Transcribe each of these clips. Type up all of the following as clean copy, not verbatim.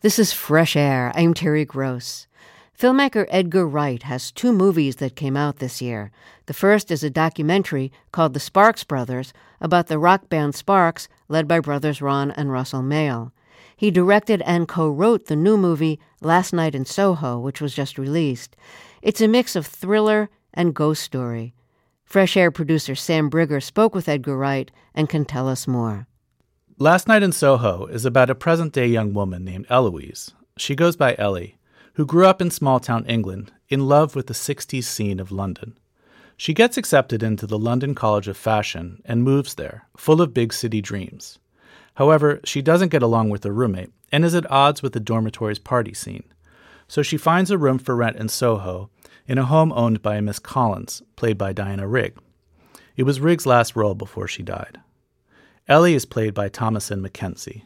This is Fresh Air. I'm Terry Gross. Filmmaker Edgar Wright has 2 movies that came out this year. The first is a documentary called The Sparks Brothers about the rock band Sparks, led by brothers Ron and Russell Mael. He directed and co-wrote the new movie Last Night in Soho, which was just released. It's a mix of thriller and ghost story. Fresh Air producer Sam Brigger spoke with Edgar Wright and can tell us more. Last Night in Soho is about a present-day young woman named Eloise. She goes by Ellie, who grew up in small-town England, in love with the 60s scene of London. She gets accepted into the London College of Fashion and moves there, full of big city dreams. However, she doesn't get along with her roommate and is at odds with the dormitory's party scene. So she finds a room for rent in Soho in a home owned by a Miss Collins, played by Diana Rigg. It was Rigg's last role before she died. Ellie is played by Thomasin McKenzie.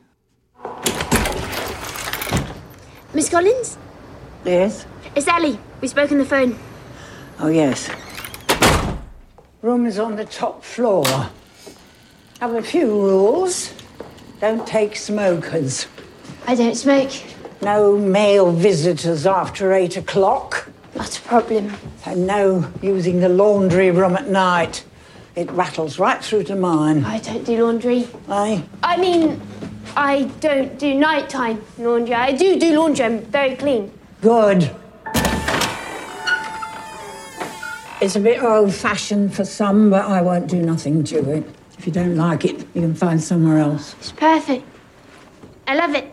Miss Collins? Yes? It's Ellie. We spoke on the phone. Oh, yes. Room is on the top floor. Have a few rules. Don't take smokers. I don't smoke. No male visitors after 8 o'clock. Not a problem. And no using the laundry room at night. It rattles right through to mine. I don't do laundry. Aye? I mean, I don't do nighttime laundry. I do laundry. I'm very clean. Good. It's a bit old-fashioned for some, but I won't do nothing to it. If you don't like it, you can find somewhere else. It's perfect. I love it.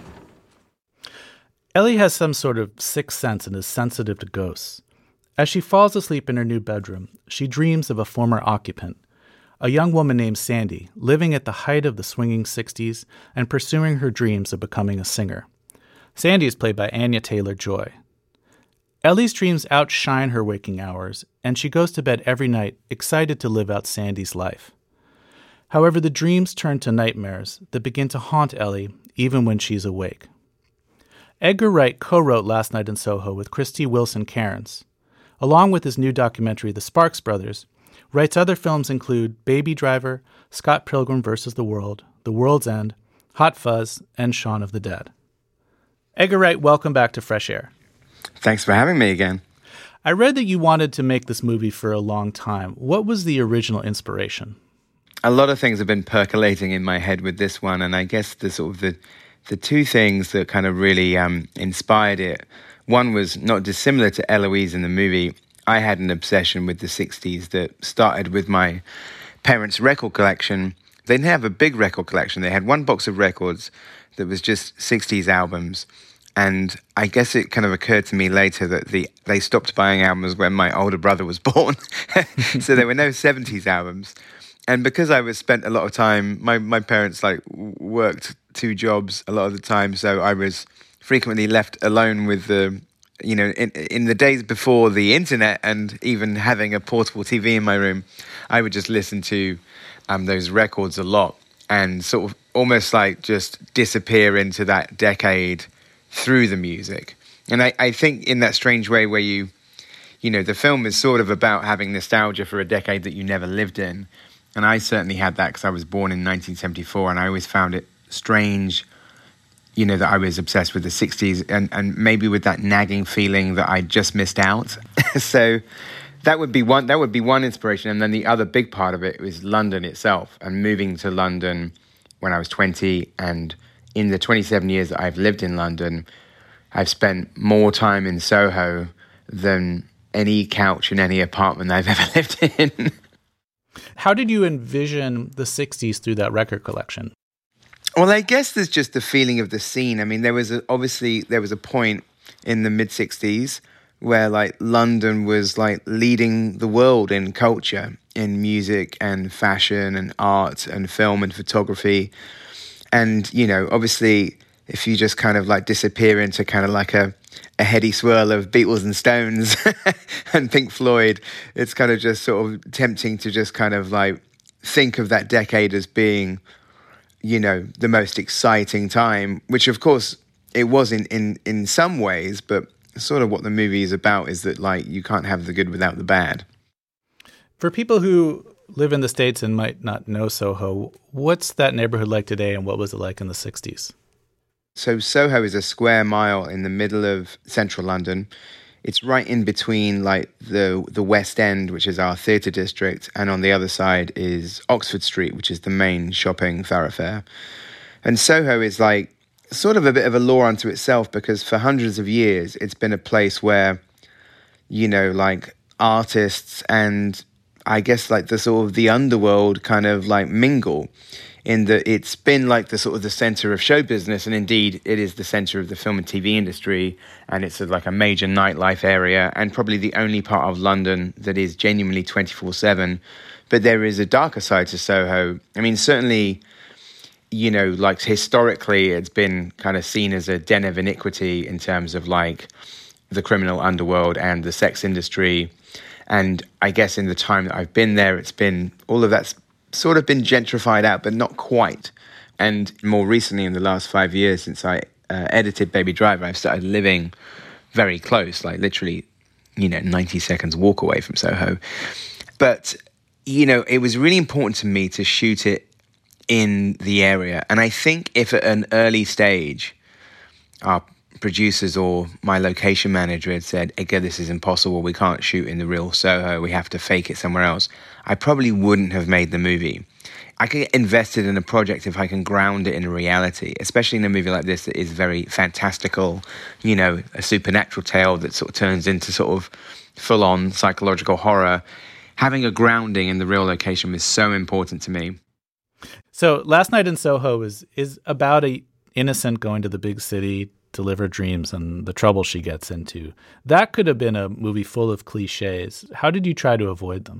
Ellie has some sort of sixth sense and is sensitive to ghosts. As she falls asleep in her new bedroom, she dreams of a former occupant, a young woman named Sandy, living at the height of the swinging 60s and pursuing her dreams of becoming a singer. Sandy is played by Anya Taylor-Joy. Ellie's dreams outshine her waking hours, and she goes to bed every night excited to live out Sandy's life. However, the dreams turn to nightmares that begin to haunt Ellie even when she's awake. Edgar Wright co-wrote Last Night in Soho with Christy Wilson Cairns. Along with his new documentary, The Sparks Brothers, Wright's other films include Baby Driver, Scott Pilgrim vs. the World, The World's End, Hot Fuzz, and Shaun of the Dead. Edgar Wright, welcome back to Fresh Air. Thanks for having me again. I read that you wanted to make this movie for a long time. What was the original inspiration? A lot of things have been percolating in my head with this one, and I guess the 2 things that kind of really inspired it. One was not dissimilar to Eloise in the movie. I had an obsession with the 60s that started with my parents' record collection. They didn't have a big record collection. They had one box of records that was just 60s albums. And I guess it kind of occurred to me later that they stopped buying albums when my older brother was born. So there were no 70s albums. And because I was spent a lot of time, my parents worked 2 jobs a lot of the time. So I was frequently left alone with in the days before the internet and even having a portable TV in my room, I would just listen to those records a lot and sort of almost just disappear into that decade through the music. And I think in that strange way where the film is sort of about having nostalgia for a decade that you never lived in. And I certainly had that because I was born in 1974 and I always found it strange that I was obsessed with the 60s and maybe with that nagging feeling that I just missed out. So that would be one inspiration. And then the other big part of it was London itself and moving to London when I was 20. And in the 27 years that I've lived in London, I've spent more time in Soho than any couch in any apartment I've ever lived in. How did you envision the 60s through that record collection? Well, I guess there's just the feeling of the scene. I mean, there was a point in the mid-60s where London was leading the world in culture, in music and fashion and art and film and photography. And, obviously, if you just kind of disappear into kind of a heady swirl of Beatles and Stones and Pink Floyd, it's kind of just sort of tempting to just kind of think of that decade as being the most exciting time, which of course it was in some ways, but sort of what the movie is about is that you can't have the good without the bad. For people who live in the States and might not know Soho, what's that neighborhood like today and what was it like in the 60s? So Soho is a square mile in the middle of central London. It's right in between like the West End, which is our theatre district, and on the other side is Oxford Street, which is the main shopping thoroughfare. And Soho is like sort of a bit of a law unto itself, because for hundreds of years it's been a place where, you know, like artists and I guess like the sort of the underworld kind of like mingle, in that it's been like the sort of the center of show business, and indeed it is the center of the film and TV industry, and it's like a major nightlife area, and probably the only part of London that is genuinely 24/7. But there is a darker side to Soho. I mean, certainly, you know, like historically it's been kind of seen as a den of iniquity in terms of like the criminal underworld and the sex industry. And I guess in the time that I've been there, it's been all of that's sort of been gentrified out, but not quite. And more recently, in the last 5 years since I edited Baby Driver, I've started living very close, like literally, you know, 90 seconds walk away from Soho. But, you know, it was really important to me to shoot it in the area. And I think if at an early stage, our producers or my location manager had said, Edgar, this is impossible, we can't shoot in the real Soho, we have to fake it somewhere else, I probably wouldn't have made the movie. I can get invested in a project if I can ground it in reality, especially in a movie like this that is very fantastical, you know, a supernatural tale that sort of turns into sort of full-on psychological horror. Having a grounding in the real location was so important to me. So Last Night in Soho is about a innocent going to the big city, deliver dreams, and the trouble she gets into. That could have been a movie full of cliches. How did you try to avoid them?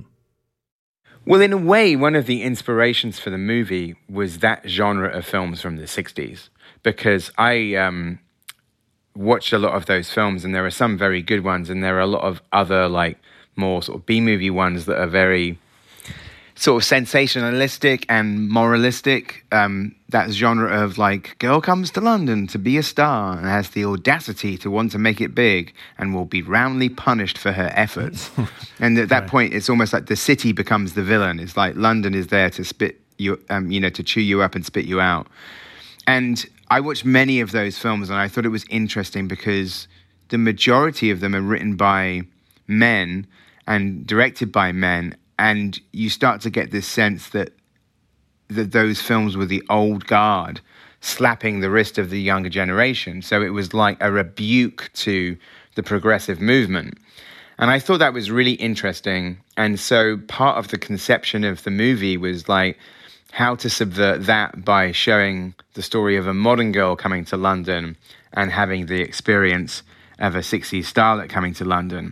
Well, in a way, one of the inspirations for the movie was that genre of films from the 60s, because I watched a lot of those films, and there are some very good ones, and there are a lot of other, like, more sort of B-movie ones that are very sort of sensationalistic and moralistic. That genre of, like, girl comes to London to be a star and has the audacity to want to make it big and will be roundly punished for her efforts. And at that point, it's almost like the city becomes the villain. It's like London is there to spit you, you know, to chew you up and spit you out. And I watched many of those films, and I thought it was interesting because the majority of them are written by men and directed by men. And you start to get this sense that those films were the old guard slapping the wrist of the younger generation. So it was like a rebuke to the progressive movement. And I thought that was really interesting. And so part of the conception of the movie was like how to subvert that by showing the story of a modern girl coming to London and having the experience of a 60s starlet coming to London.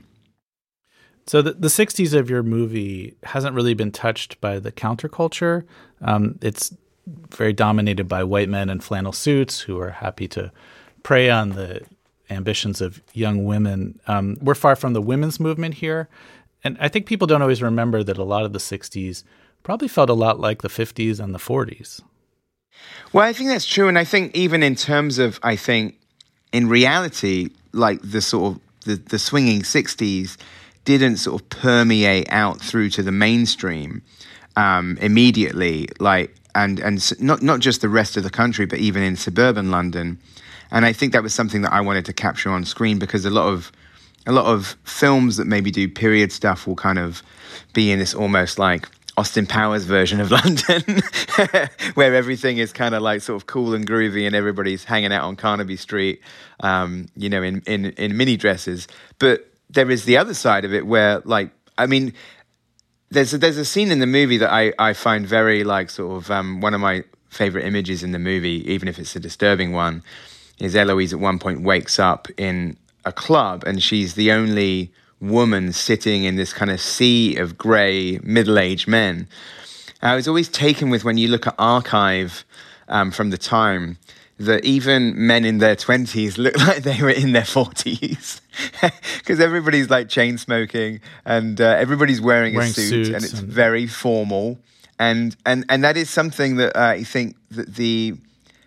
So the 60s of your movie hasn't really been touched by the counterculture. It's very dominated by white men in flannel suits who are happy to prey on the ambitions of young women. We're far from the women's movement here. And I think people don't always remember that a lot of the 60s probably felt a lot like the 50s and the 40s. Well, I think that's true. And I think even in terms of, I think, in reality, like the sort of the swinging 60s didn't sort of permeate out through to the mainstream immediately, like and not just the rest of the country, but even in suburban London. And I think that was something that I wanted to capture on screen, because a lot of films that maybe do period stuff will kind of be in this almost like Austin Powers version of London, where everything is kind of like sort of cool and groovy, and everybody's hanging out on Carnaby Street, you know, in mini dresses. But there is the other side of it where, like, I mean, there's a scene in the movie that I find very, like, sort of one of my favorite images in the movie, even if it's a disturbing one, is Eloise at one point wakes up in a club and she's the only woman sitting in this kind of sea of grey middle-aged men. I was always taken with, when you look at archive from the time, that even men in their 20s look like they were in their 40s, because everybody's like chain smoking and everybody's wearing a suit, and it's very formal, and that is something that I think that the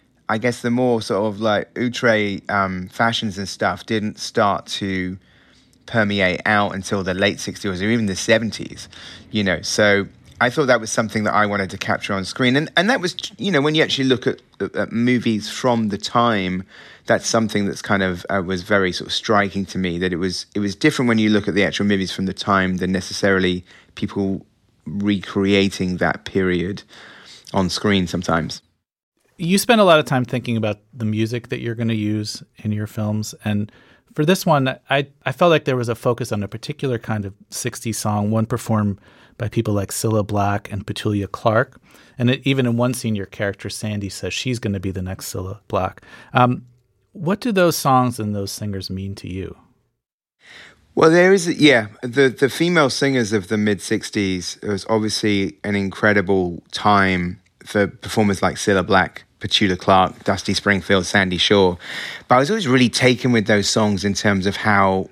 more sort of like outre fashions and stuff didn't start to permeate out until the late 60s or even the 70s, you know. So I thought that was something that I wanted to capture on screen. And that was, when you actually look at movies from the time, that's something that's kind of was very sort of striking to me, that it was different when you look at the actual movies from the time than necessarily people recreating that period on screen sometimes. You spend a lot of time thinking about the music that you're going to use in your films. And for this one, I felt like there was a focus on a particular kind of 60s song, one performed by people like Cilla Black and Petula Clark. And even in one scene, your character, Sandy, says she's going to be the next Cilla Black. What do those songs and those singers mean to you? Well, there is, the female singers of the mid-60s, it was obviously an incredible time for performers like Cilla Black, Petula Clark, Dusty Springfield, Sandy Shaw. But I was always really taken with those songs in terms of how,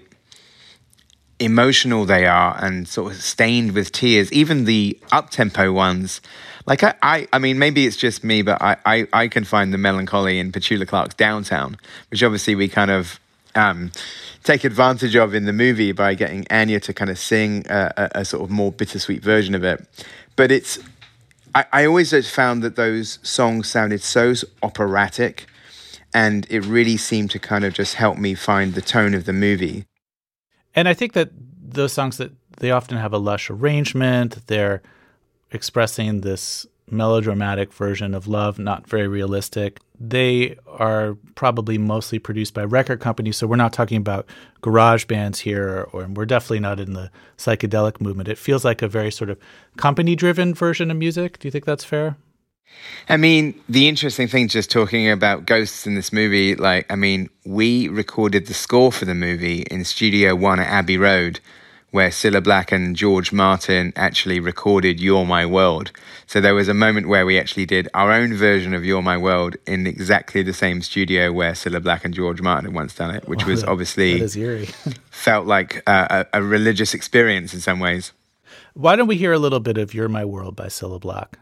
emotional they are and sort of stained with tears. Even the up-tempo ones, I mean, maybe it's just me, but I can find the melancholy in Petula Clark's Downtown, which obviously we kind of take advantage of in the movie by getting Anya to kind of sing a sort of more bittersweet version of it. But I always just found that those songs sounded so operatic, and it really seemed to kind of just help me find the tone of the movie. And I think that those songs, that they often have a lush arrangement, they're expressing this melodramatic version of love, not very realistic. They are probably mostly produced by record companies, so we're not talking about garage bands here, or we're definitely not in the psychedelic movement. It feels like a very sort of company-driven version of music. Do you think that's fair? I mean, the interesting thing, just talking about ghosts in this movie, we recorded the score for the movie in Studio One at Abbey Road, where Cilla Black and George Martin actually recorded You're My World. So there was a moment where we actually did our own version of You're My World in exactly the same studio where Cilla Black and George Martin had once done it, which was obviously that is eerie. felt like a religious experience in some ways. Why don't we hear a little bit of You're My World by Cilla Black?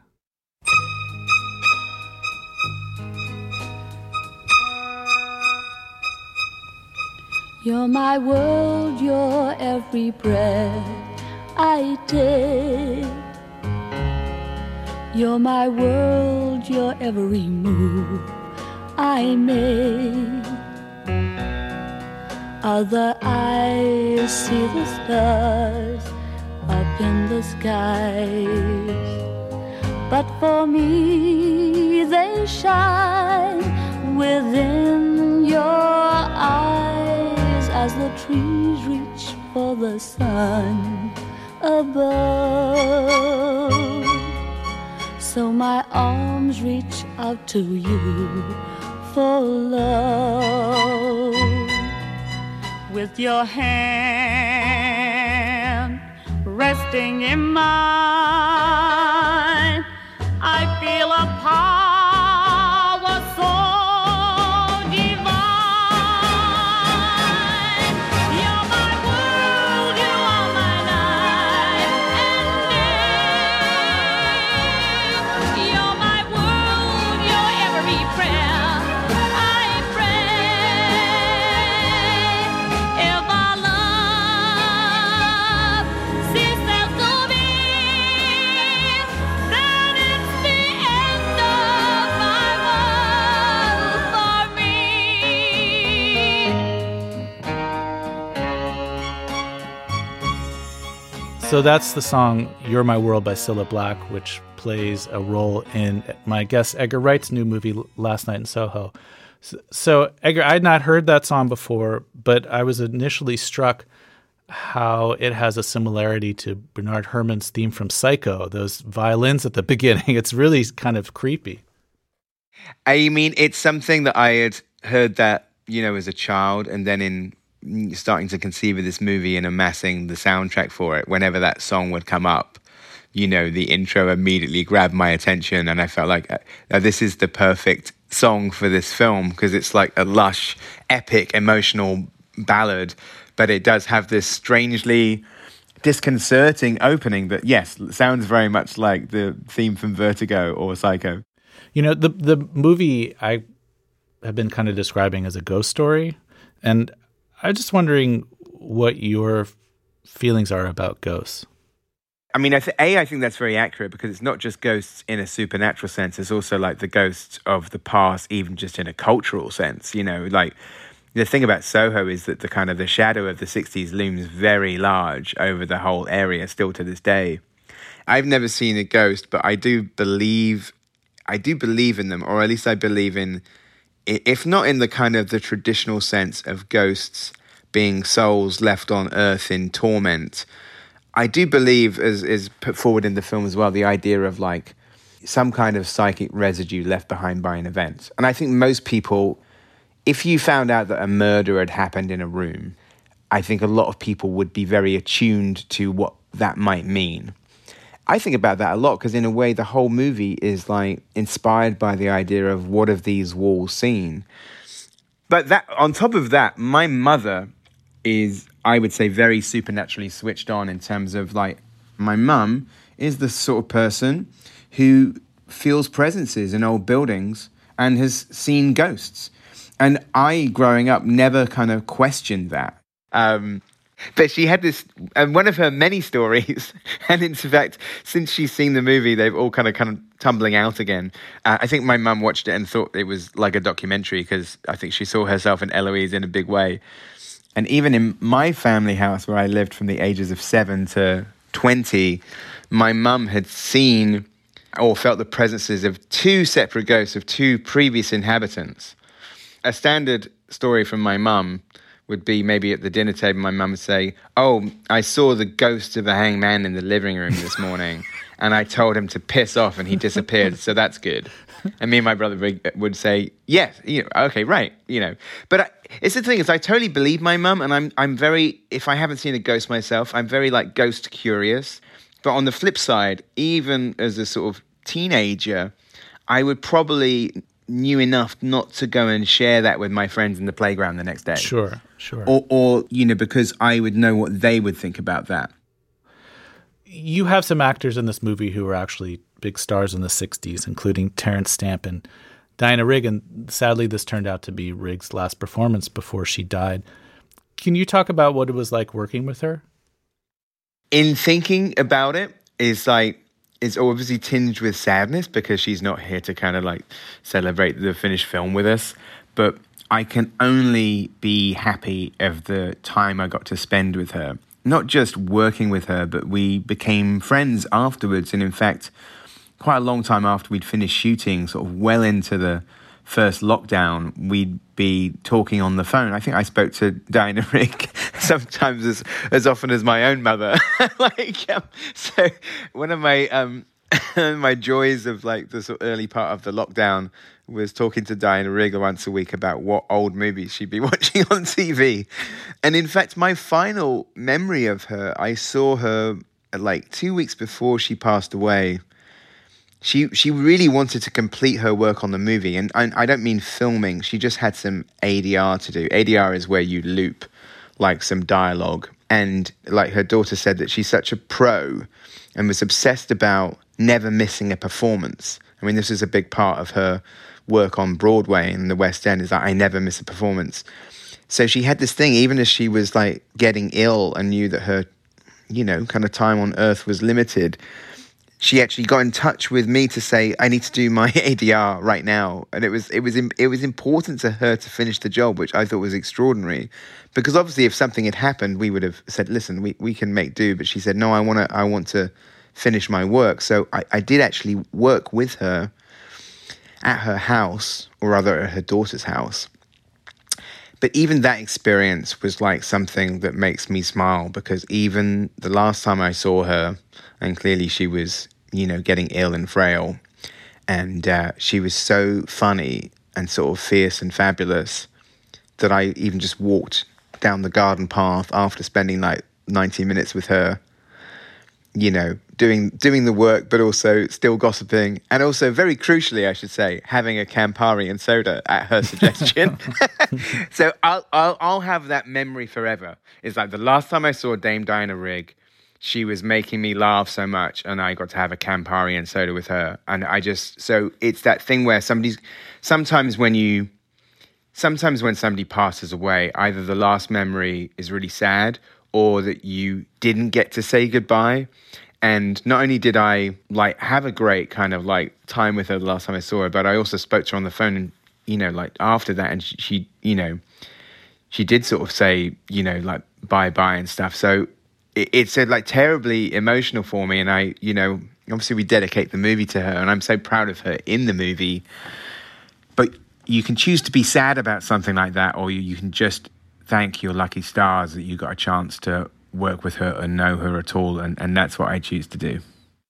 You're my world, you're every breath I take. You're my world, you're every move I make. Other eyes see the stars up in the skies, but for me they shine within your eyes. As the trees reach for the sun above, so my arms reach out to you for love. With your hand resting in mine, I feel a power so So that's the song You're My World by Cilla Black, which plays a role in my guest Edgar Wright's new movie Last Night in Soho. So Edgar, I had not heard that song before, but I was initially struck how it has a similarity to Bernard Herrmann's theme from Psycho, those violins at the beginning. It's really kind of creepy. I mean, it's something that I had heard that, as a child, and then in starting to conceive of this movie and amassing the soundtrack for it, whenever that song would come up, the intro immediately grabbed my attention, and I felt like this is the perfect song for this film, because it's like a lush, epic, emotional ballad, but it does have this strangely disconcerting opening that, yes, sounds very much like the theme from Vertigo or Psycho. The movie I have been kind of describing as a ghost story, and I'm just wondering what your feelings are about ghosts. I mean, I think that's very accurate because it's not just ghosts in a supernatural sense. It's also like the ghosts of the past, even just in a cultural sense. You know, like the thing about Soho is that the kind of the shadow of the 60s looms very large over the whole area still to this day. I've never seen a ghost, but I do believe in them, or at least I believe in, if not in the kind of the traditional sense of ghosts being souls left on earth in torment, I do believe, as is put forward in the film as well, the idea of like some kind of psychic residue left behind by an event. And I think most people, if you found out that a murder had happened in a room, I think a lot of people would be very attuned to what that might mean. I think about that a lot because in a way the whole movie is like inspired by the idea of what have these walls seen. But that on top of that, my mother is, I would say, very supernaturally switched on in terms of like, my mum is the sort of person who feels presences in old buildings and has seen ghosts. And I, growing up, never kind of questioned that. But she had this, one of her many stories, and in fact, since she's seen the movie, they've all kind of tumbling out again. I think my mum watched it and thought it was like a documentary because I think she saw herself and Eloise in a big way. And even in my family house where I lived from the ages of 7 to 20, my mum had seen or felt the presences of 2 separate ghosts of 2 previous inhabitants. A standard story from my mum would be maybe at the dinner table, my mum would say, "Oh, I saw the ghost of the hanged man in the living room this morning, and I told him to piss off and he disappeared, so that's good." And me and my brother would say, "Yes, okay, right, But it's the thing is, I totally believe my mum, and I'm very, if I haven't seen a ghost myself, I'm very like ghost curious. But on the flip side, even as a sort of teenager, I would probably knew enough not to go and share that with my friends in the playground the next day. Sure. Or because I would know what they would think about that. You have some actors in this movie who were actually big stars in the 60s, including Terrence Stamp and Diana Rigg, and sadly this turned out to be Rigg's last performance before she died. Can you talk about what it was like working with her? In thinking about it, it's obviously tinged with sadness because she's not here to kind of like celebrate the finished film with us. But I can only be happy of the time I got to spend with her. Not just working with her, but we became friends afterwards. And in fact, quite a long time after we'd finished shooting, sort of well into the first lockdown, we'd be talking on the phone. I think I spoke to Diana Rigg sometimes as often as my own mother. So one of my my joys of like the sort of early part of the lockdown was talking to Diana Rigg once a week about what old movies she'd be watching on TV. And in fact, my final memory of her, I saw her like 2 weeks before she passed away. She really wanted to complete her work on the movie. And I don't mean filming. She just had some ADR to do. ADR is where you loop like some dialogue. And like her daughter said that she's such a pro and was obsessed about never missing a performance. I mean, this is a big part of her work on Broadway in the West End, is that I never miss a performance. So she had this thing, even as she was like getting ill and knew that her, kind of time on earth was limited, she actually got in touch with me to say, I need to do my ADR right now. And it was important to her to finish the job, which I thought was extraordinary. Because obviously if something had happened, we would have said, listen, we can make do. But she said, no, I want to finish my work. So I did actually work with her at her house, or rather at her daughter's house. But even that experience was like something that makes me smile, because even the last time I saw her, and clearly she was, getting ill and frail, and she was so funny and sort of fierce and fabulous that I even just walked down the garden path after spending like 90 minutes with her, doing the work, but also still gossiping, and also very crucially, I should say, having a Campari and soda at her suggestion. So I'll have that memory forever. It's like the last time I saw Dame Diana Rigg, she was making me laugh so much, and I got to have a Campari and soda with her. And so it's that thing where sometimes when somebody passes away, either the last memory is really sad or that you didn't get to say goodbye. And not only did I like have a great kind of like time with her the last time I saw her, but I also spoke to her on the phone, and like after that, and she she did sort of say like bye and stuff. So it's like terribly emotional for me, and I obviously we dedicate the movie to her, and I'm so proud of her in the movie. But you can choose to be sad about something like that, or you can just thank your lucky stars that you got a chance to work with her and know her at all, and that's what I choose to do.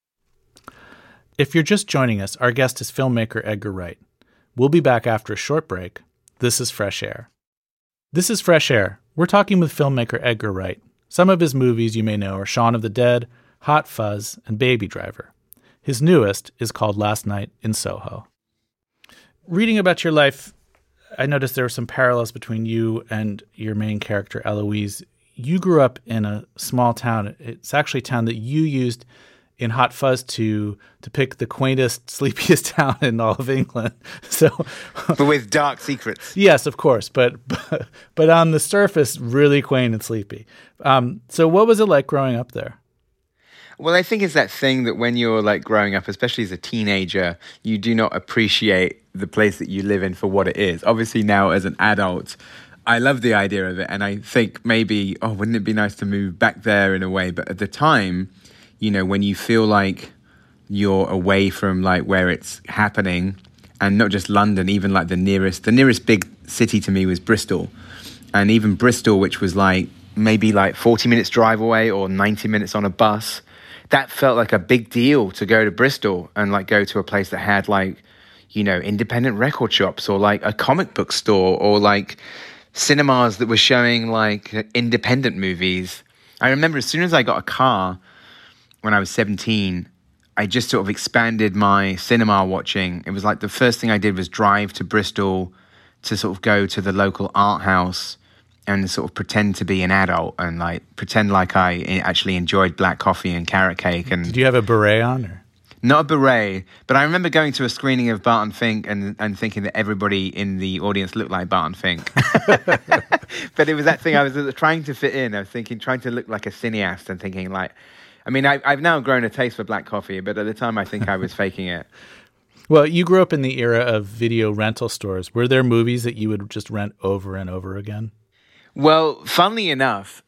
If you're just joining us, our guest is filmmaker Edgar Wright. We'll be back after a short break. This is Fresh Air. This is Fresh Air. We're talking with filmmaker Edgar Wright. Some of his movies you may know are Shaun of the Dead, Hot Fuzz, and Baby Driver. His newest is called Last Night in Soho. Reading about your life, I noticed there were some parallels between you and your main character, Eloise. You grew up in a small town. It's actually a town that you used in Hot Fuzz to pick the quaintest, sleepiest town in all of England. So, but with dark secrets. Yes, of course, but on the surface, really quaint and sleepy. So what was it like growing up there? Well, I think it's that thing that when you're like growing up, especially as a teenager, you do not appreciate the place that you live in for what it is. Obviously now as an adult, I love the idea of it. And I think maybe, wouldn't it be nice to move back there in a way? But at the time, when you feel like you're away from like where it's happening, and not just London, even like the nearest big city to me was Bristol. And even Bristol, which was like maybe like 40 minutes drive away or 90 minutes on a bus, that felt like a big deal to go to Bristol and like go to a place that had like, independent record shops or like a comic book store or like cinemas that were showing like independent movies. I remember as soon as I got a car when I was 17, I just sort of expanded my cinema watching. It was like the first thing I did was drive to Bristol to sort of go to the local art house and sort of pretend to be an adult and like pretend like I actually enjoyed black coffee and carrot cake. And did you have a beret on? Or? Not a beret, but I remember going to a screening of Barton Fink and thinking that everybody in the audience looked like Barton Fink. But it was that thing I was trying to fit in. I was trying to look like a cineast and thinking like, I mean, I've now grown a taste for black coffee, but at the time I think I was faking it. Well, you grew up in the era of video rental stores. Were there movies that you would just rent over and over again? Well, funnily enough,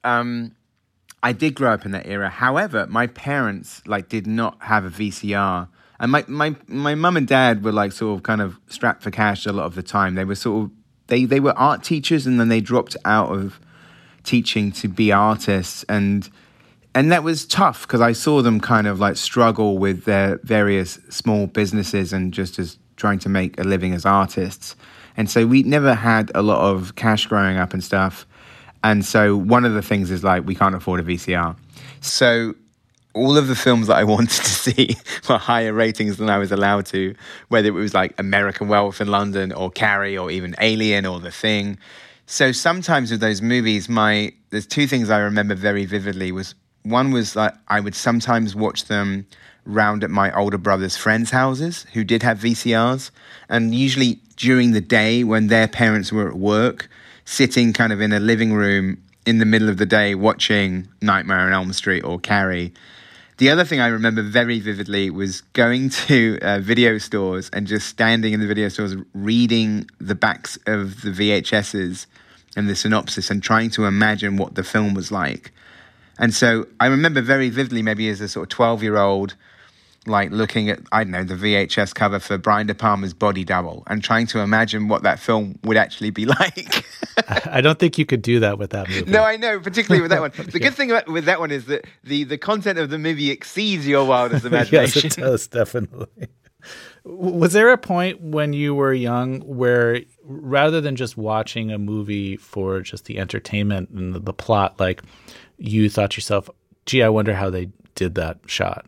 I did grow up in that era. However, my parents did not have a VCR, and my mum and dad were like sort of kind of strapped for cash a lot of the time. They were sort of they were art teachers, and then they dropped out of teaching to be artists, and that was tough because I saw them kind of like struggle with their various small businesses and just as trying to make a living as artists. And so we never had a lot of cash growing up and stuff. And so one of the things is like, we can't afford a VCR. So all of the films that I wanted to see were higher ratings than I was allowed to, whether it was like American Werewolf in London or Carrie or even Alien or The Thing. So sometimes with those movies, there's two things I remember very vividly. One was like I would sometimes watch them round at my older brother's friends' houses who did have VCRs. And usually during the day when their parents were at work, sitting kind of in a living room in the middle of the day watching Nightmare on Elm Street or Carrie. The other thing I remember very vividly was going to video stores and just standing in the video stores reading the backs of the VHSs and the synopsis and trying to imagine what the film was like. And so I remember very vividly, maybe as a sort of 12-year-old, like looking at, I don't know, the VHS cover for Brian De Palma's Body Double and trying to imagine what that film would actually be like. I don't think you could do that with that movie. No, I know, particularly with that one. The good thing with that one is that the content of the movie exceeds your wildest imagination. Yes, it does, definitely. Was there a point when you were young where rather than just watching a movie for just the entertainment and the plot, like you thought to yourself, gee, I wonder how they did that shot?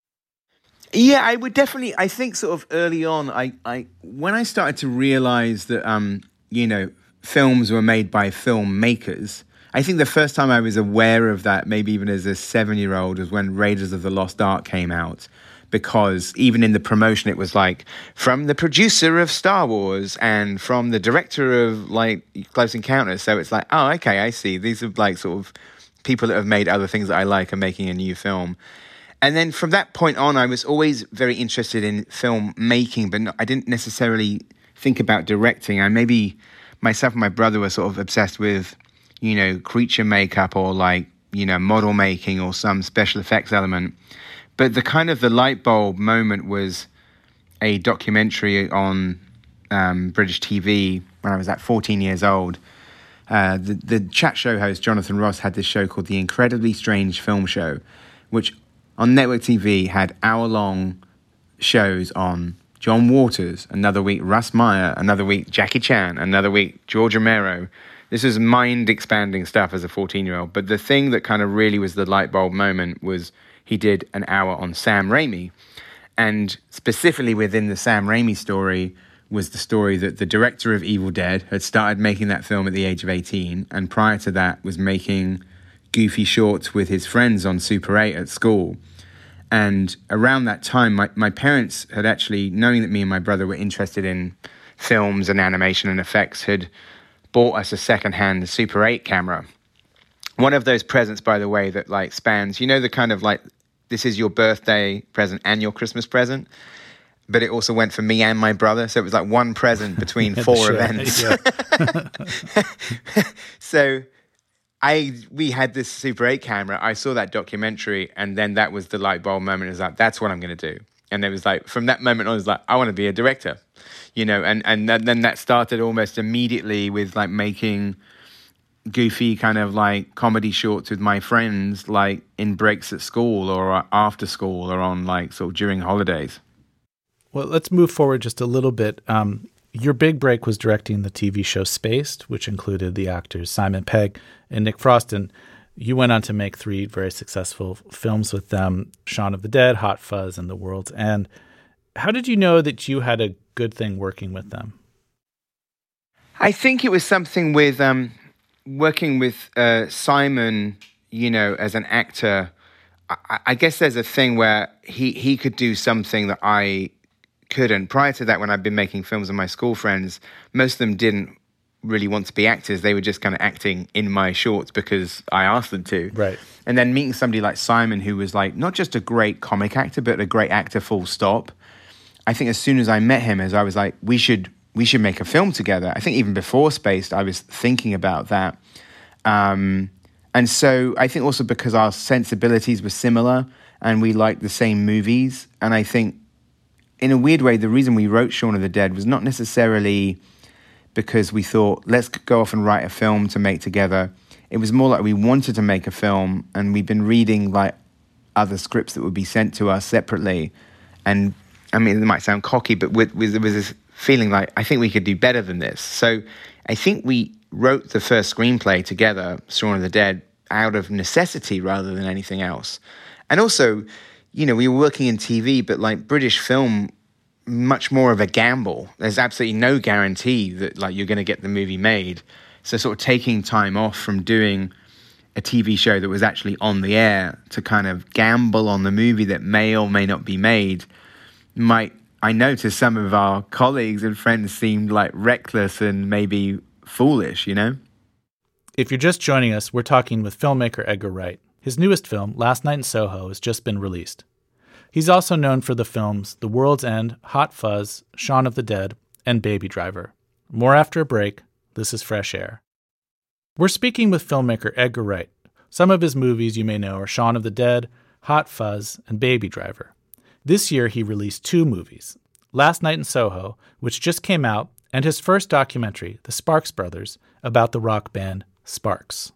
Yeah, I would definitely. I think sort of early on, when I started to realize that, films were made by filmmakers. I think the first time I was aware of that, maybe even as a 7-year-old, was when Raiders of the Lost Ark came out. Because even in the promotion, it was like from the producer of Star Wars and from the director of like Close Encounters. So it's like, oh, okay, I see. These are like sort of people that have made other things that I like and making a new film. And then from that point on, I was always very interested in film making, but I didn't necessarily think about directing. I maybe myself and my brother were sort of obsessed with, creature makeup or model making or some special effects element. But the light bulb moment was a documentary on British TV when I was 14 years old. The chat show host, Jonathan Ross, had this show called The Incredibly Strange Film Show, which on network TV had hour-long shows on John Waters, another week Russ Meyer, another week Jackie Chan, another week George Romero. This was mind-expanding stuff as a 14-year-old. But the thing that kind of really was the light bulb moment was he did an hour on Sam Raimi. And specifically within the Sam Raimi story was the story that the director of Evil Dead had started making that film at the age of 18, and prior to that was making goofy shorts with his friends on Super 8 at school. And around that time, my parents had actually, knowing that me and my brother were interested in films and animation and effects, had bought us a second-hand Super 8 camera. One of those presents, by the way, that spans, the kind of this is your birthday present and your Christmas present, but it also went for me and my brother. So it was one present between four events. So we had this Super 8 camera. I saw that documentary, and then that was the light bulb moment. It was that's what I'm going to do. And it was from that moment on, it was I want to be a director, and then that started almost immediately with making goofy kind of comedy shorts with my friends, in breaks at school or after school or on sort of during holidays. Well, let's move forward just a little bit. Your big break was directing the TV show Spaced, which included the actors Simon Pegg and Nick Frost. And you went on to make 3 very successful films with them, Shaun of the Dead, Hot Fuzz, and The World's End. How did you know that you had a good thing working with them? I think it was something with working with Simon, as an actor. I guess there's a thing where he could do something that I couldn't. Prior to that, when I'd been making films with my school friends, most of them didn't really want to be actors. They were just kind of acting in my shorts because I asked them to. Right. And then meeting somebody like Simon, who was not just a great comic actor, but a great actor full stop. I think as soon as I met him, as I was we should make a film together. I think even before Spaced, I was thinking about that. And so I think also because our sensibilities were similar and we liked the same movies. And I think in a weird way, the reason we wrote Shaun of the Dead was not necessarily because we thought, let's go off and write a film to make together. It was more we wanted to make a film, and we've been reading other scripts that would be sent to us separately. And I mean, it might sound cocky, but with this feeling I think we could do better than this. So I think we wrote the first screenplay together, Shaun of the Dead, out of necessity rather than anything else. And also, we were working in TV, but British film, much more of a gamble. There's absolutely no guarantee that you're going to get the movie made. So sort of taking time off from doing a TV show that was actually on the air to kind of gamble on the movie that may or may not be made might, I know to some of our colleagues and friends, seemed reckless and maybe foolish, If you're just joining us, we're talking with filmmaker Edgar Wright. His newest film, Last Night in Soho, has just been released. He's also known for the films The World's End, Hot Fuzz, Shaun of the Dead, and Baby Driver. More after a break. This is Fresh Air. We're speaking with filmmaker Edgar Wright. Some of his movies you may know are Shaun of the Dead, Hot Fuzz, and Baby Driver. This year he released 2 movies, Last Night in Soho, which just came out, and his first documentary, The Sparks Brothers, about the rock band Sparks.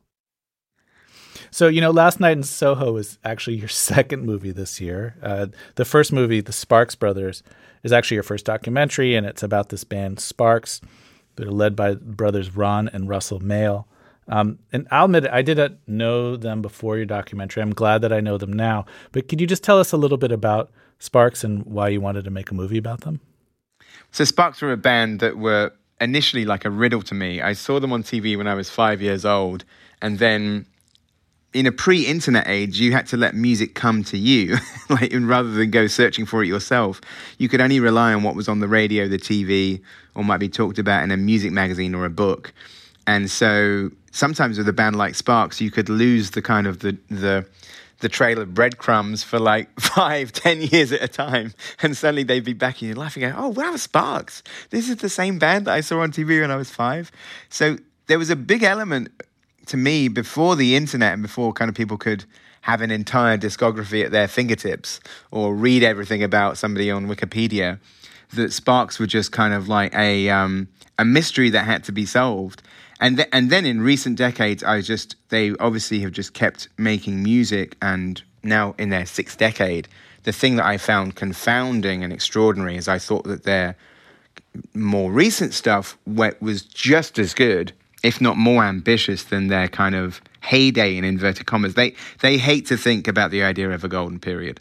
So, Last Night in Soho is actually your second movie this year. The first movie, The Sparks Brothers, is actually your first documentary, and it's about this band Sparks. They're led by brothers Ron and Russell Mael. And I'll admit it, I didn't know them before your documentary. I'm glad that I know them now. But could you just tell us a little bit about Sparks and why you wanted to make a movie about them? So Sparks were a band that were initially a riddle to me. I saw them on TV when I was 5 years old, and then in a pre-internet age, you had to let music come to you, rather than go searching for it yourself. You could only rely on what was on the radio, the TV, or might be talked about in a music magazine or a book. And so sometimes with a band like Sparks, you could lose the kind of the the trail of breadcrumbs for like 5-10 years at a time, and suddenly they'd be back in your life and go, oh wow, Sparks, this is the same band that I saw on TV when I was 5. So there was a big element to me before the internet and before kind of people could have an entire discography at their fingertips or read everything about somebody on Wikipedia, that Sparks were just kind of like a mystery that had to be solved. And then in recent decades, they obviously have just kept making music, and now in their 6th decade, the thing that I found confounding and extraordinary is I thought that their more recent stuff was just as good, if not more ambitious than their kind of heyday in inverted commas. They hate to think about the idea of a golden period.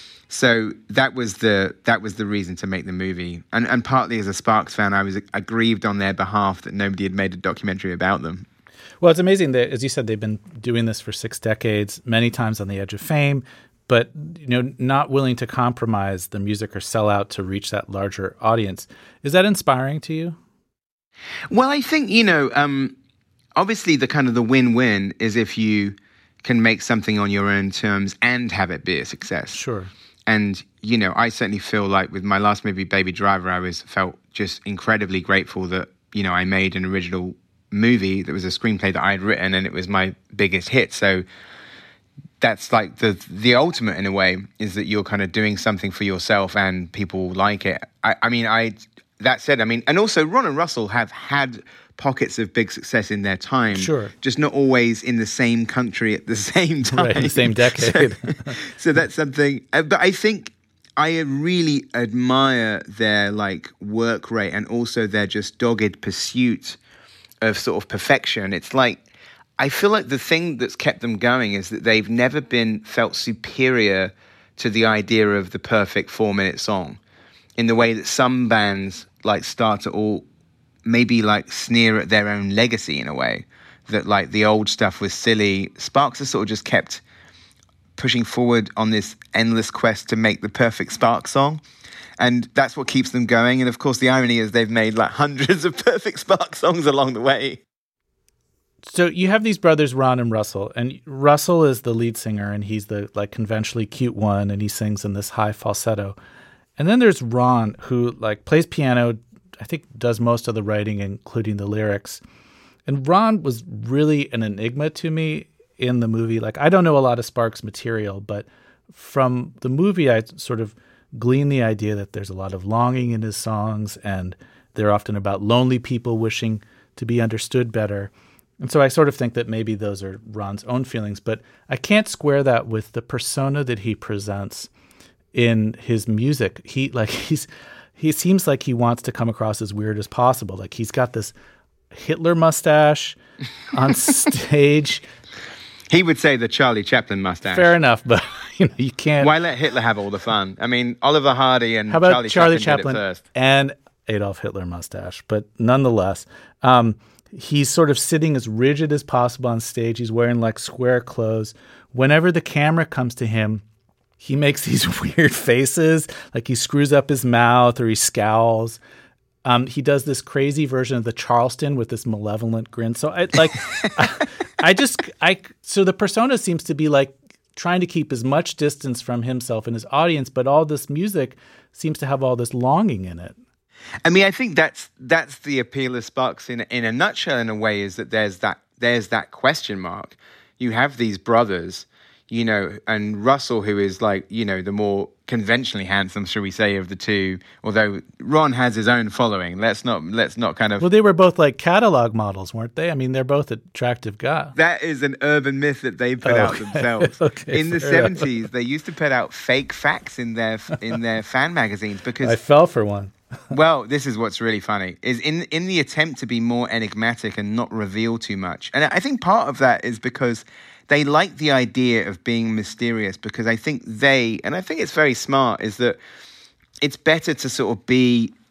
So that was the reason to make the movie. And partly as a Sparks fan, I was aggrieved on their behalf that nobody had made a documentary about them. Well, it's amazing that, as you said, they've been doing this for 6 decades, many times on the edge of fame, but not willing to compromise the music or sell out to reach that larger audience. Is that inspiring to you? Well, I think, obviously the kind of the win-win is if you can make something on your own terms and have it be a success. Sure. And, I certainly feel like with my last movie, Baby Driver, I felt just incredibly grateful that, I made an original movie that was a screenplay that I had written, and it was my biggest hit. So that's like the ultimate in a way, is that you're kind of doing something for yourself and people like it. That said, and also Ron and Russell have had pockets of big success in their time. Sure. Just not always in the same country at the same time. Right, the same decade. So that's something. But I think I really admire their work rate and also their just dogged pursuit of sort of perfection. It's like, I feel like the thing that's kept them going is that they've never felt superior to the idea of the perfect 4-minute song, in the way that some bands start to all maybe sneer at their own legacy in a way, that the old stuff was silly. Sparks has sort of just kept pushing forward on this endless quest to make the perfect Sparks song. And that's what keeps them going. And of course, the irony is they've made hundreds of perfect Sparks songs along the way. So you have these brothers, Ron and Russell, and Russell is the lead singer, and he's the conventionally cute one, and he sings in this high falsetto. And then there's Ron, who plays piano, I think does most of the writing, including the lyrics. And Ron was really an enigma to me in the movie. I don't know a lot of Sparks material, but from the movie, I sort of gleaned the idea that there's a lot of longing in his songs, and they're often about lonely people wishing to be understood better. And so I sort of think that maybe those are Ron's own feelings, but I can't square that with the persona that he presents in his music. He seems like he wants to come across as weird as possible. He's got this Hitler mustache on stage. He would say the Charlie Chaplin mustache. Fair enough, but you can't. Why let Hitler have all the fun? Oliver Hardy and How about Charlie Chaplin did it first. And Adolf Hitler mustache? But nonetheless, he's sort of sitting as rigid as possible on stage. He's wearing square clothes. Whenever the camera comes to him, he makes these weird faces, he screws up his mouth or he scowls. He does this crazy version of the Charleston with this malevolent grin. So so the persona seems to be trying to keep as much distance from himself and his audience, but all this music seems to have all this longing in it. I think that's the appeal of Sparks in a nutshell, in a way, is that there's that question mark. You have these brothers, and Russell, who is the more conventionally handsome, shall we say, of the two, although Ron has his own following. Let's not kind of... Well, they were both catalog models, weren't they? They're both attractive guys. That is an urban myth that they put out themselves. In the 70s, they used to put out fake facts in their fan magazines because... I fell for one. Well, this is what's really funny, is in the attempt to be more enigmatic and not reveal too much. And I think part of that is because they like the idea of being mysterious, because I think and I think it's very smart, is that it's better to sort of be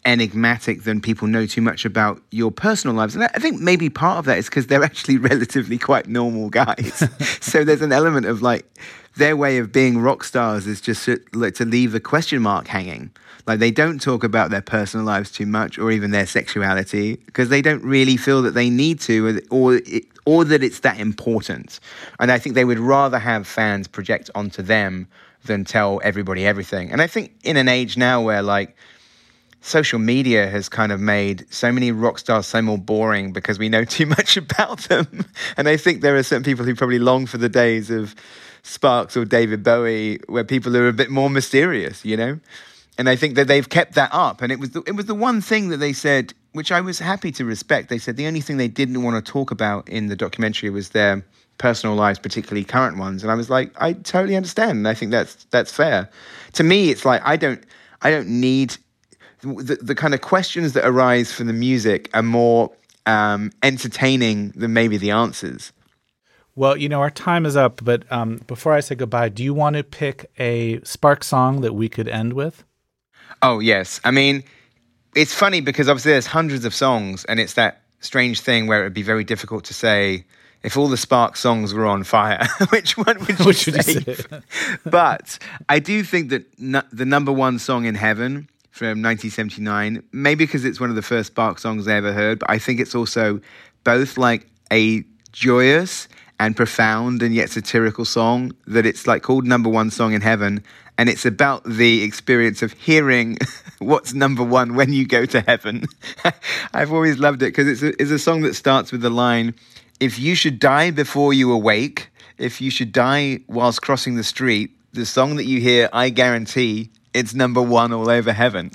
enigmatic than people know too much about your personal lives. And I think maybe part of that is because they're actually relatively quite normal guys. So there's an element of like their way of being rock stars is just to leave the question mark hanging. Like they don't talk about their personal lives too much or even their sexuality because they don't really feel that they need to or that it's that important. And I think they would rather have fans project onto them than tell everybody everything. And I think in an age now where like social media has kind of made so many rock stars so more boring because we know too much about them. And I think there are certain people who probably long for the days of Sparks or David Bowie where people are a bit more mysterious, you know? And I think that they've kept that up. And it was the one thing that they said, which I was happy to respect. They said the only thing they didn't want to talk about in the documentary was their personal lives, particularly current ones. And I was like, I totally understand. And I think that's fair. To me, it's like I don't need the kind of questions that arise from the music are more entertaining than maybe the answers. Well, our time is up, but before I say goodbye, do you want to pick a Spark song that we could end with? Oh, yes. I mean, it's funny because obviously there's hundreds of songs, and it's that strange thing where it would be very difficult to say, if all the Spark songs were on fire, which one would you say? But I do think that the number one song in Heaven from 1979, maybe because it's one of the first Spark songs I ever heard, but I think it's also both like a joyous and profound and yet satirical song, that it's like called number one song in heaven. And it's about the experience of hearing what's number one when you go to heaven. I've always loved it because it's a song that starts with the line, if you should die before you awake, if you should die whilst crossing the street, the song that you hear, I guarantee it's number one all over heaven.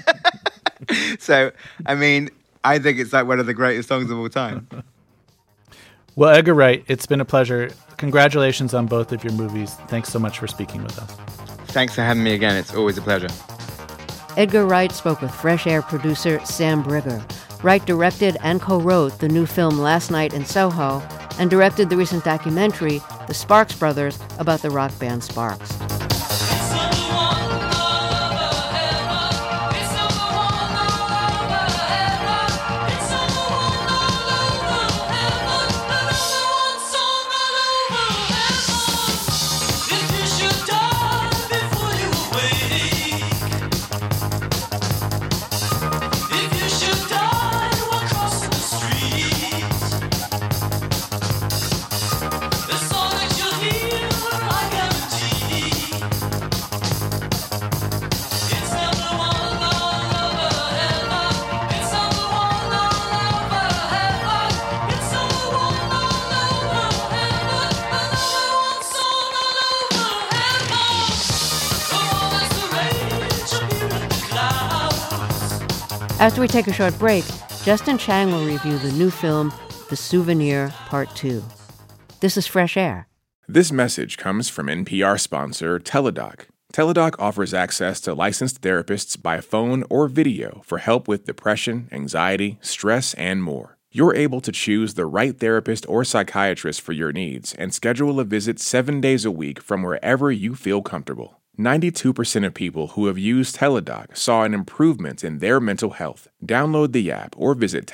So, I mean, I think it's like one of the greatest songs of all time. Well, Edgar Wright, it's been a pleasure. Congratulations on both of your movies. Thanks so much for speaking with us. Thanks for having me again. It's always a pleasure. Edgar Wright spoke with Fresh Air producer Sam Brigger. Wright directed and co-wrote the new film Last Night in Soho and directed the recent documentary, The Sparks Brothers, about the rock band Sparks. After we take a short break, Justin Chang will review the new film, The Souvenir Part 2. This is Fresh Air. This message comes from NPR sponsor Teladoc. Teladoc offers access to licensed therapists by phone or video for help with depression, anxiety, stress, and more. You're able to choose the right therapist or psychiatrist for your needs and schedule a visit 7 days a week from wherever you feel comfortable. 92% of people who have used Teladoc saw an improvement in their mental health. Download the app or visit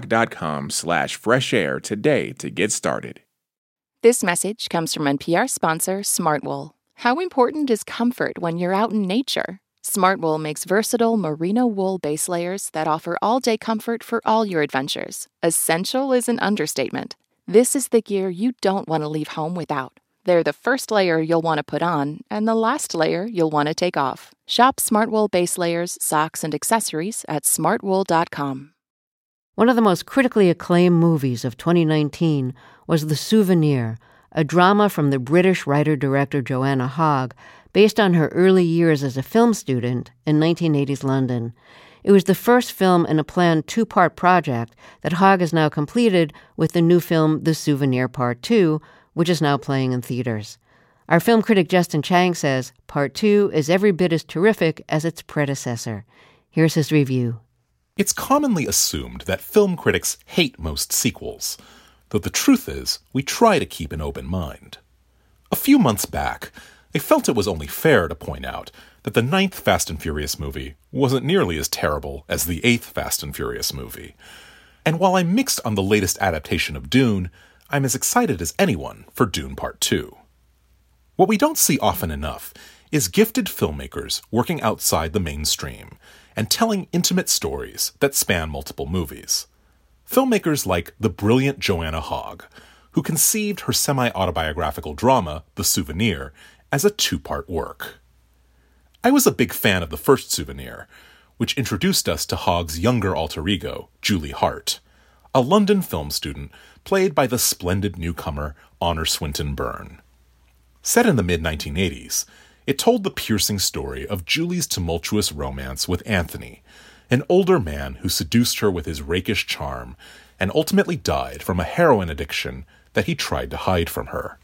teladoc.com/freshair today to get started. This message comes from NPR sponsor Smartwool. How important is comfort when you're out in nature? Smartwool makes versatile merino wool base layers that offer all-day comfort for all your adventures. Essential is an understatement. This is the gear you don't want to leave home without. They're the first layer you'll want to put on, and the last layer you'll want to take off. Shop Smartwool base layers, socks, and accessories at smartwool.com. One of the most critically acclaimed movies of 2019 was The Souvenir, a drama from the British writer-director Joanna Hogg, based on her early years as a film student in 1980s London. It was the first film in a planned two-part project that Hogg has now completed with the new film The Souvenir Part 2, which is now playing in theaters. Our film critic Justin Chang says Part 2 is every bit as terrific as its predecessor. Here's his review. It's commonly assumed that film critics hate most sequels, though the truth is we try to keep an open mind. A few months back, I felt it was only fair to point out that the 9th Fast and Furious movie wasn't nearly as terrible as the 8th Fast and Furious movie. And while I'm mixed on the latest adaptation of Dune, I'm as excited as anyone for Dune Part 2. What we don't see often enough is gifted filmmakers working outside the mainstream and telling intimate stories that span multiple movies. Filmmakers like the brilliant Joanna Hogg, who conceived her semi-autobiographical drama, The Souvenir, as a 2-part work. I was a big fan of the first Souvenir, which introduced us to Hogg's younger alter ego, Julie Hart, a London film student played by the splendid newcomer Honor Swinton Byrne. Set in the mid-1980s, it told the piercing story of Julie's tumultuous romance with Anthony, an older man who seduced her with his rakish charm and ultimately died from a heroin addiction that he tried to hide from her.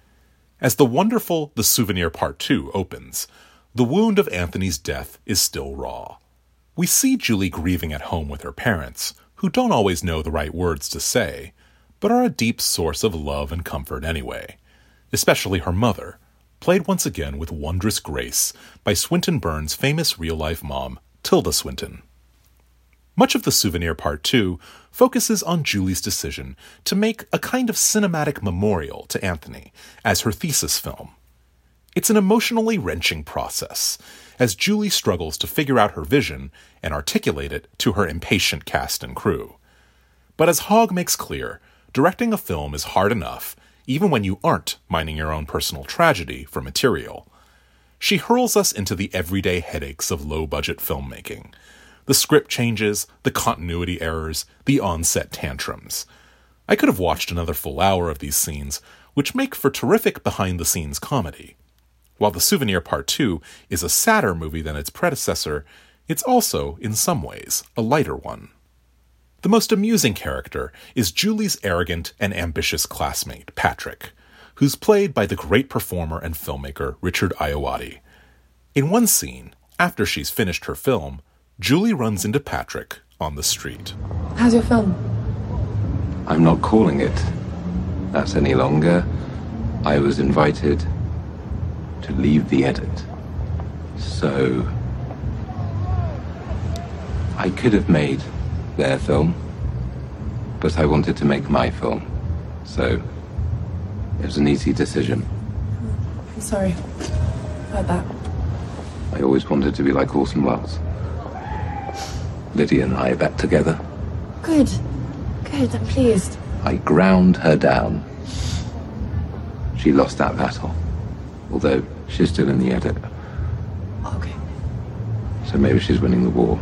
As the wonderful The Souvenir Part 2 opens, the wound of Anthony's death is still raw. We see Julie grieving at home with her parents, who don't always know the right words to say, but are a deep source of love and comfort anyway, especially her mother, played once again with wondrous grace by Swinton Byrne's famous real-life mom, Tilda Swinton. Much of The Souvenir Part 2 focuses on Julie's decision to make a kind of cinematic memorial to Anthony as her thesis film. It's an emotionally wrenching process, as Julie struggles to figure out her vision and articulate it to her impatient cast and crew. But as Hogg makes clear, directing a film is hard enough, even when you aren't mining your own personal tragedy for material. She hurls us into the everyday headaches of low-budget filmmaking. The script changes, the continuity errors, the on-set tantrums. I could have watched another full hour of these scenes, which make for terrific behind-the-scenes comedy. While The Souvenir Part 2 is a sadder movie than its predecessor, it's also, in some ways, a lighter one. The most amusing character is Julie's arrogant and ambitious classmate, Patrick, who's played by the great performer and filmmaker Richard Ayoade. In one scene, after she's finished her film, Julie runs into Patrick on the street. How's your film? I'm not calling it that any longer. I was invited to leave the edit. So I could have made their film, but I wanted to make my film. So it was an easy decision. I'm sorry about that. I always wanted to be like Orson Welles. Lydia and I are back together. Good. Good, I'm pleased. I ground her down. She lost that battle, although she's still in the edit. Okay. So maybe she's winning the war.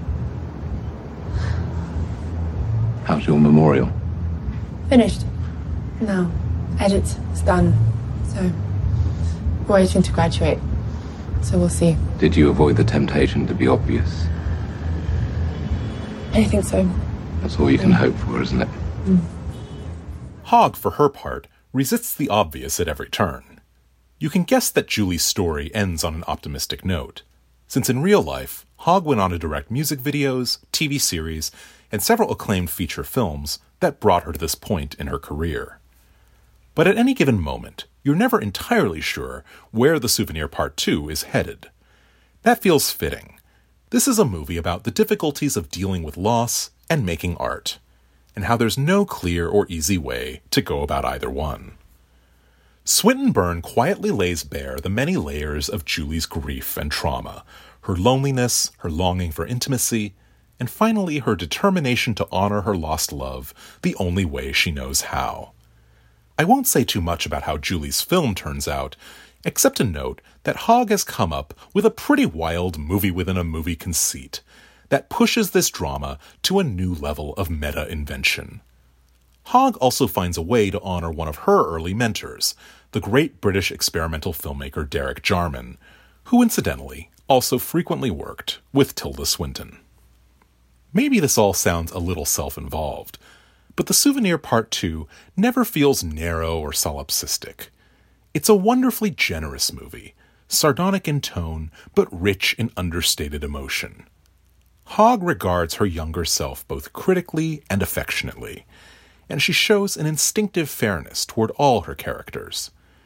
How's your memorial? Finished. No. Edit is done. So, we're waiting to graduate. So we'll see. Did you avoid the temptation to be obvious? I think so. That's all you can hope for, isn't it? Hogg, for her part, resists the obvious at every turn. You can guess that Julie's story ends on an optimistic note, since in real life, Hogg went on to direct music videos, TV series, and several acclaimed feature films that brought her to this point in her career. But at any given moment, you're never entirely sure where The Souvenir Part 2 is headed. That feels fitting. This is a movie about the difficulties of dealing with loss and making art, and how there's no clear or easy way to go about either one. Swinton Byrne quietly lays bare the many layers of Julie's grief and trauma, her loneliness, her longing for intimacy, and finally her determination to honor her lost love the only way she knows how. I won't say too much about how Julie's film turns out, except to note that Hogg has come up with a pretty wild movie-within-a-movie conceit that pushes this drama to a new level of meta-invention. Hogg also finds a way to honor one of her early mentors, the great British experimental filmmaker Derek Jarman, who incidentally also frequently worked with Tilda Swinton. Maybe this all sounds a little self-involved, but The Souvenir Part 2 never feels narrow or solipsistic. It's a wonderfully generous movie, sardonic in tone, but rich in understated emotion. Hogg regards her younger self both critically and affectionately, and she shows an instinctive fairness toward all her characters.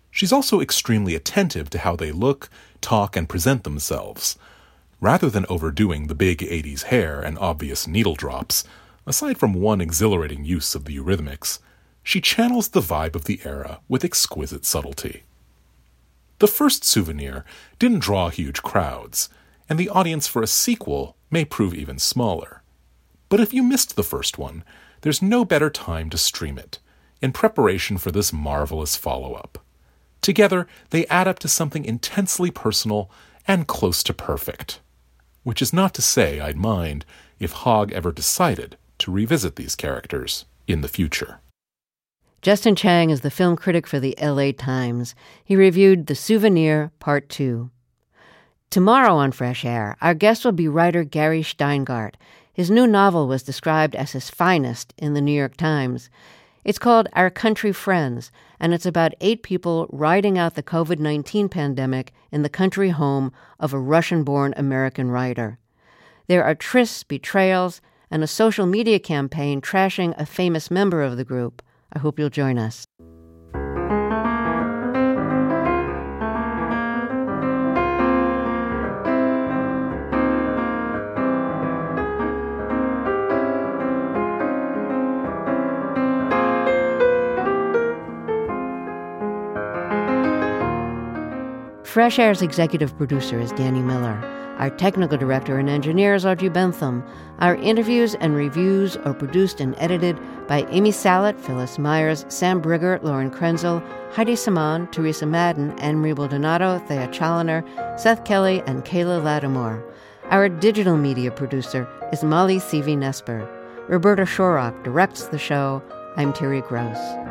She's also extremely attentive to how they look, talk, and present themselves. Rather than overdoing the big 80s hair and obvious needle drops, aside from one exhilarating use of the Eurythmics, she channels the vibe of the era with exquisite subtlety. The first Souvenir didn't draw huge crowds, and the audience for a sequel may prove even smaller. But if you missed the first one, there's no better time to stream it, in preparation for this marvelous follow-up. Together, they add up to something intensely personal and close to perfect. Which is not to say I'd mind if Hogg ever decided to revisit these characters in the future. Justin Chang is the film critic for the LA Times. He reviewed The Souvenir Part 2. Tomorrow on Fresh Air, our guest will be writer Gary Shteyngardt. His new novel was described as his finest in the New York Times. It's called Our Country Friends, and it's about 8 people riding out the COVID-19 pandemic in the country home of a Russian-born American writer. There are trysts, betrayals, and a social media campaign trashing a famous member of the group. I hope you'll join us. Fresh Air's executive producer is Danny Miller. Our technical director and engineer is Audrey Bentham. Our interviews and reviews are produced and edited by Amy Salet, Phyllis Myers, Sam Brigger, Lauren Krenzel, Heidi Saman, Teresa Madden, Anne-Marie Baldonado, Thea Challoner, Seth Kelly, and Kayla Lattimore. Our digital media producer is Molly Seavey-Nesper. Roberta Shorrock directs the show. I'm Terry Gross.